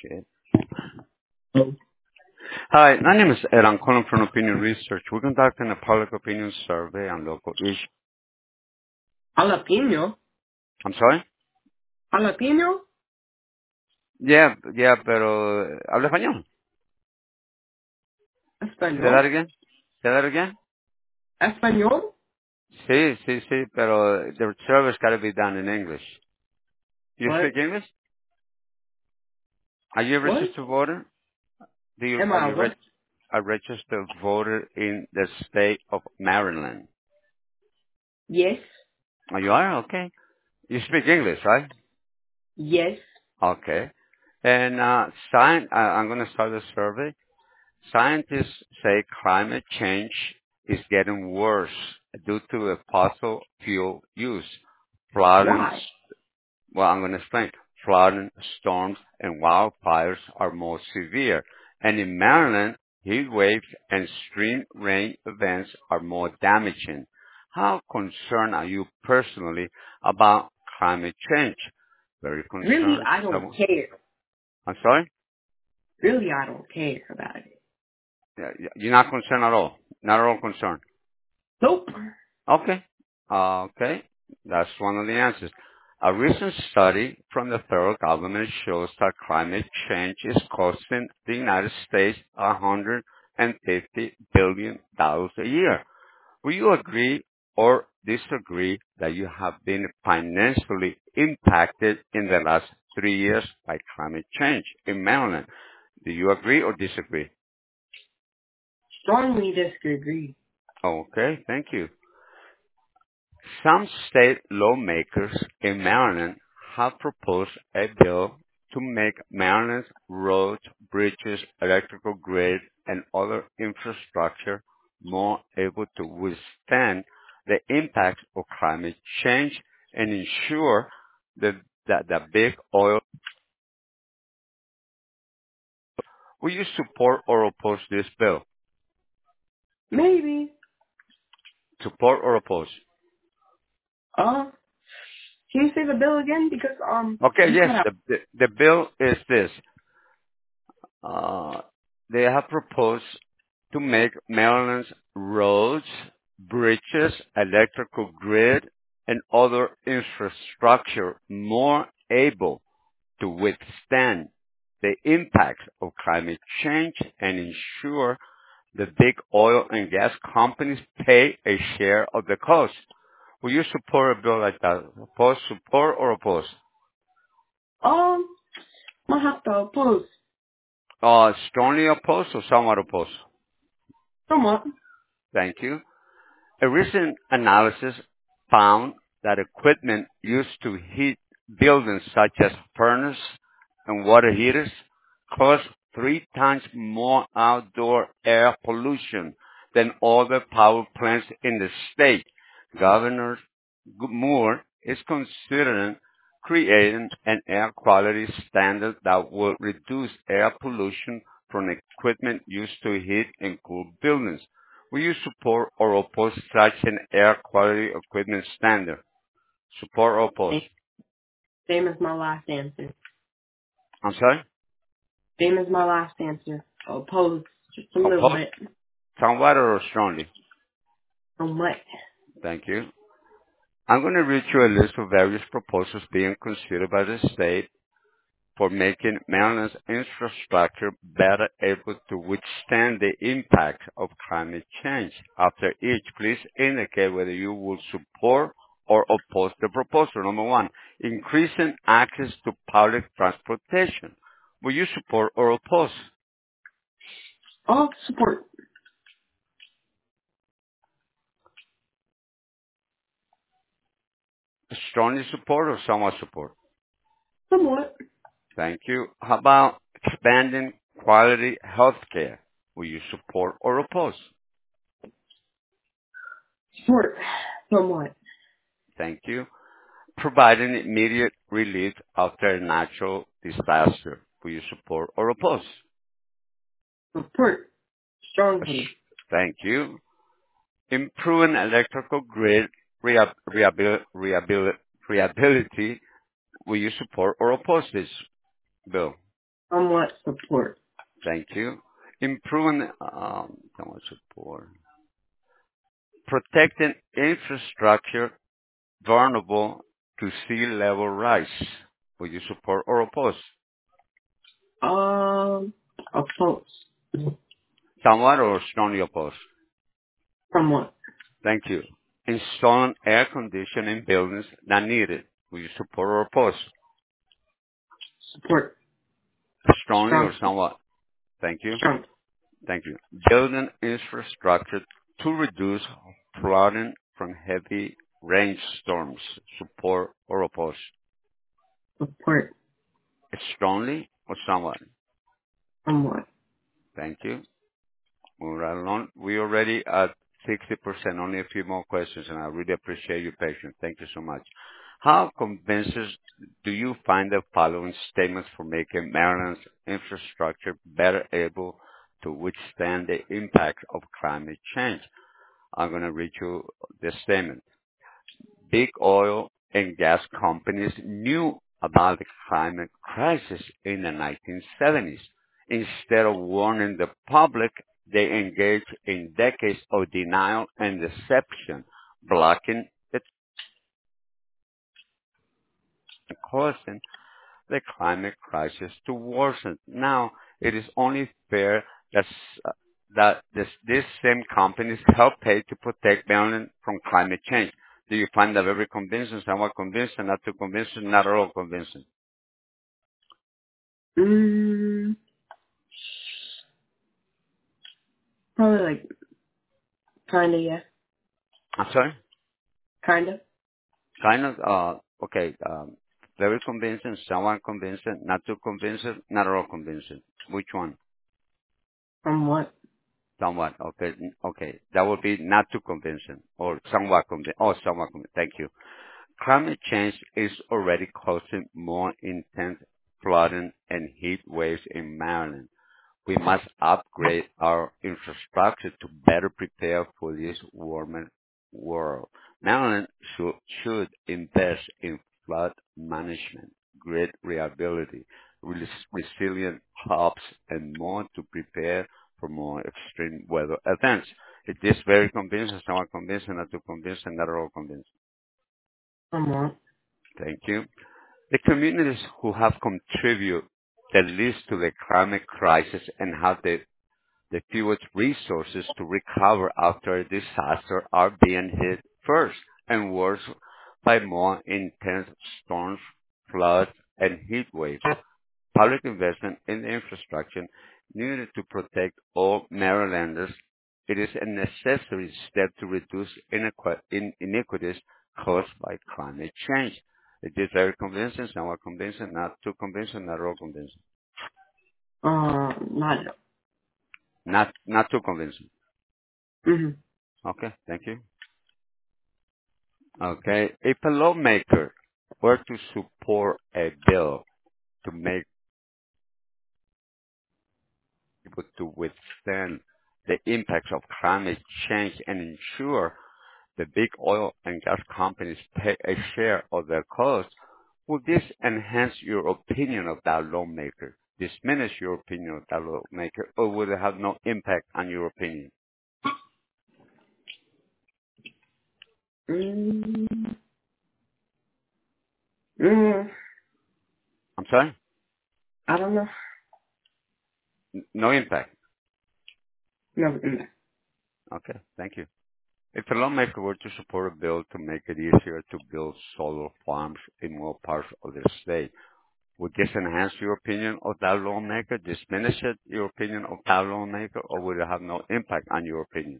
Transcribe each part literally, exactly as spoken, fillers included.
Okay. Oh. Hi, my name is Ed. I'm calling from Opinion Research. We're conducting a public opinion survey on local issues. Jalapeno? I'm sorry? Jalapeno? Yeah, yeah, pero eh, habla español. Say that Español? again? Say that again? Español? Sí, sí, sí, pero the service got to be done in English. You What? speak English? Are you a What? registered voter? Do you, Am are I you what? reg- a registered voter in the state of Maryland? Yes. Oh, you are? Okay. You speak English, right? Yes. Okay. And uh, sci- uh, I'm going to start the survey. Scientists say climate change is getting worse due to the fossil fuel use. Flooding, Why? well, I'm going to explain. Flooding, storms, and wildfires are more severe. And in Maryland, heat waves and extreme rain events are more damaging. How concerned are you personally about climate change? Very Really, concerned. I don't Someone, care. I'm sorry? Really, I don't care about it. Yeah, yeah, you're not concerned at all. Not at all concerned. Nope. Okay. Uh, okay. That's one of the answers. A recent study from the federal government shows that climate change is costing the United States one hundred fifty billion dollars a year. Will you agree or disagree that you have been financially impacted in the last three years by climate change in Maryland? Do you agree or disagree? Strongly disagree. Okay, thank you. Some state lawmakers in Maryland have proposed a bill to make Maryland's roads, bridges, electrical grid, and other infrastructure more able to withstand the impacts of climate change and ensure that, that the big oil. Will you support or oppose this bill? Maybe. Support or oppose? Uh, can you say the bill again? Because, um, Okay, you yes, cut out. the, the, the bill is this. Uh, they have proposed to make Maryland's roads, bridges, electrical grid, and other infrastructure more able to withstand the impacts of climate change and ensure the big oil and gas companies pay a share of the cost. Will you support a bill like that? Oppose, support, or oppose? Um, I have to oppose. Uh, strongly oppose or somewhat oppose? Somewhat. Thank you. A recent analysis found that equipment used to heat buildings such as furnaces and water heaters cause three times more outdoor air pollution than other power plants in the state. Governor Moore is considering creating an air quality standard that will reduce air pollution from equipment used to heat and cool buildings. Will you support or oppose such an air quality equipment standard? Support or oppose? Same, same as my last answer. I'm sorry? Same as my last answer. Oppose. Just a little Oppose? bit. Somewhat or strongly? Somewhat. Thank you. I'm going to read you a list of various proposals being considered by the state for making Maryland's infrastructure better able to withstand the impact of climate change. After each, please indicate whether you will support or oppose the proposal. Number one, increasing access to public transportation. Will you support or oppose? All support. Strongly support or somewhat support? Somewhat. Thank you. How about expanding quality health care? Will you support or oppose? Support. Somewhat. Thank you. Providing immediate relief after a natural disaster. Will you support or oppose? Support. Strongly. Thank you. Improving electrical grid rehab- rehabil- rehabil- reliability. Will you support or oppose this bill? Somewhat support. Thank you. Improving, um, somewhat support. Protecting infrastructure vulnerable to sea level rise. Will you support or oppose? Um, oppose. Somewhat or strongly oppose? Somewhat. Thank you. Installing air conditioning in buildings that need it. Will you support or oppose? Support. Strongly or Strong. somewhat? Thank you. Strong. Thank you. Building infrastructure to reduce flooding from heavy rainstorms. Support or oppose? Support. Strongly or somewhat? Somewhat. Thank you. Moving right along. We're already at sixty percent. Only a few more questions, and I really appreciate your patience. Thank you so much. How convincing do you find the following statements for making Maryland's infrastructure better able to withstand the impact of climate change? I'm going to read you this statement. Big oil and gas companies knew about the climate crisis in the nineteen seventies. Instead of warning the public, they engaged in decades of denial and deception, blocking it and causing the climate crisis to worsen. Now, it is only fair that, uh, that this, these same companies help pay to protect Maryland from climate change. Do you find that very convincing, somewhat convincing, not too convincing, not at all convincing? Mm, probably like, kinda, yeah. I'm sorry? Kinda. Kind of, uh, okay, um, very convincing, somewhat convincing, not too convincing, not at all convincing. Which one? Somewhat. Somewhat, okay, n- okay. That would be not too convincing, or somewhat convincing, oh, somewhat convincing. Thank you. Climate change is already causing more intense flooding and heat waves in Maryland. We must upgrade our infrastructure to better prepare for this warmer world. Maryland should, should invest in flood management, grid reliability, res- resilient hubs, and more to prepare for more extreme weather events. It is very convincing, somewhat convincing, not too convincing, not at all convincing. Somewhat. Thank you. The communities who have contributed the least to the climate crisis and have the the fewest resources to recover after a disaster are being hit first and worse by more intense storms, floods, and heat waves. Public investment in the infrastructure needed to protect all Marylanders. It is a necessary step to reduce inequ- in- inequities caused by climate change. It is very convincing, somewhat convincing, not too convincing, not at all convincing. Um, not. Not, not too convincing. Mm-hmm. Okay, thank you. Okay, if a lawmaker were to support a bill to make people to withstand the impacts of climate change and ensure the big oil and gas companies pay a share of their costs, would this enhance your opinion of that lawmaker, diminish your opinion of that lawmaker, or would it have no impact on your opinion? Mm, mm, I'm sorry? I don't know. N- No impact. No, mm, Okay, thank you. If a lawmaker were to support a bill to make it easier to build solar farms in more parts of the state, would this enhance your opinion of that lawmaker, diminish it, your opinion of that lawmaker, or would it have no impact on your opinion?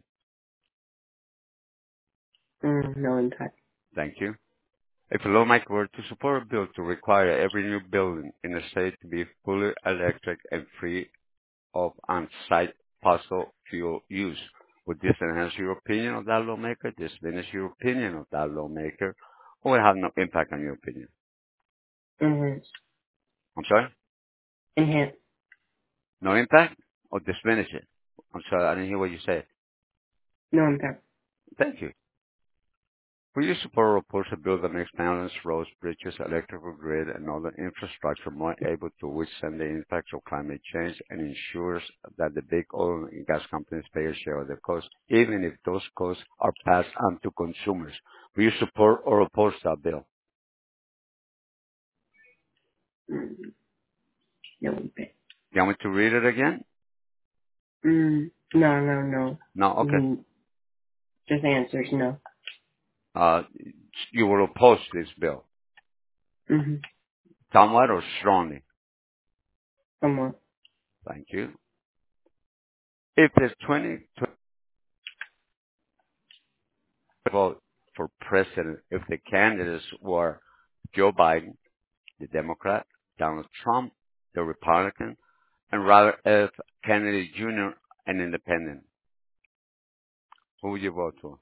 mm, no impact. Thank you. If a lawmaker were to support a bill to require every new building in the state to be fully electric and free of on-site fossil fuel use, would this enhance your opinion of that lawmaker, diminish your opinion of that lawmaker, or would it have no impact on your opinion? Enhance. I'm sorry? Enhance. No impact or diminish it? I'm sorry, I didn't hear what you said. No impact. Thank you. Will you support or oppose a bill that makes balance roads, bridges, electrical grid, and other infrastructure more able to withstand the impacts of climate change and ensures that the big oil and gas companies pay a share of the cost, even if those costs are passed on to consumers? Will you support or oppose that bill? Mm, no, but- You want me to read it again? mm, no, no, no. No? Okay. Mm, just answers no. Uh, you will oppose this bill. Mm-hmm. Somewhat or strongly? Somewhat. Thank you. If there's twenty, twenty vote for president, if the candidates were Joe Biden, the Democrat, Donald Trump, the Republican, and Robert F. Kennedy Junior, an independent, who would you vote for?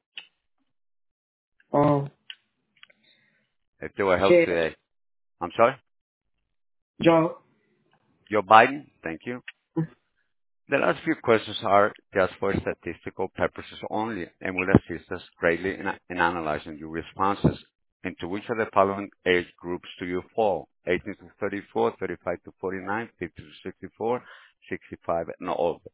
Oh, If they were held shit. today. I'm sorry? Joe. Joe Biden? Thank you. The last few questions are just for statistical purposes only and will assist us greatly in, in analyzing your responses. Into which of the following age groups do you fall? eighteen to thirty-four, thirty-five to forty-nine, fifty to sixty-four, sixty-five and older.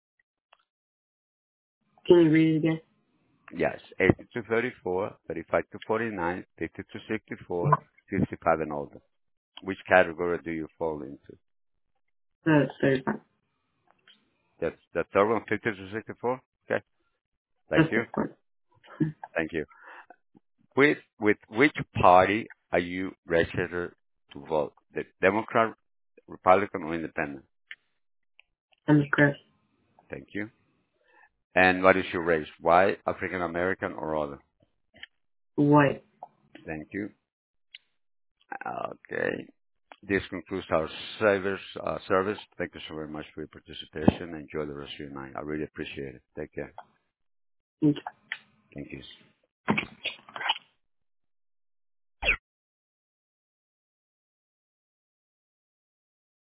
Can you read it again? Yes, eighteen to thirty-four, thirty-five to forty-nine, fifty to sixty-four, sixty-five and older. Which category do you fall into? Uh, thirty-five. That's the third one, fifty to sixty-four? Okay, thank That's you. the part. Thank you. With with which party are you registered to vote? The Democrat, Republican, or Independent? I'm correct. Thank you. And what is your race? White, African American, or other? White. Thank you. Okay. This concludes our service. Uh, service. Thank you so very much for your participation. Enjoy the rest of your night. I really appreciate it. Take care. Thank you. Thank you.